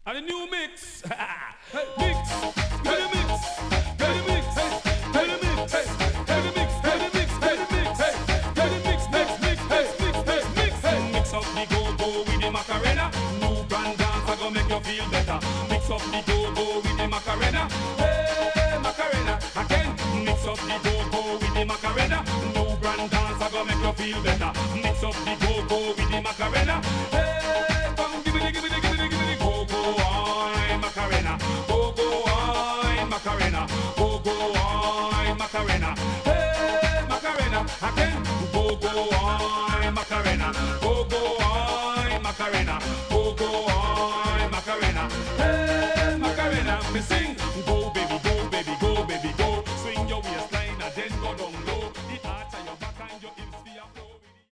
And the new mix. Mix. Get the mix. Get the mix. Get the mix. Get the mix. Get the mix. Get the mix. Get the mix. Mix up the go-go with the Macarena. New brand dance I gonna make you feel better. Mix up the go-go with the Macarena. Hey, Macarena. Again. Mix up the go-go with the Macarena. New brand dance I gonna make you feel better. Mix up the go-go with the Macarena. Hey, come give me the go-go on Macarena. Go-go on Macarena. Go-go on Macarena. Hey, Macarena. Again. Go-go on Macarena. Go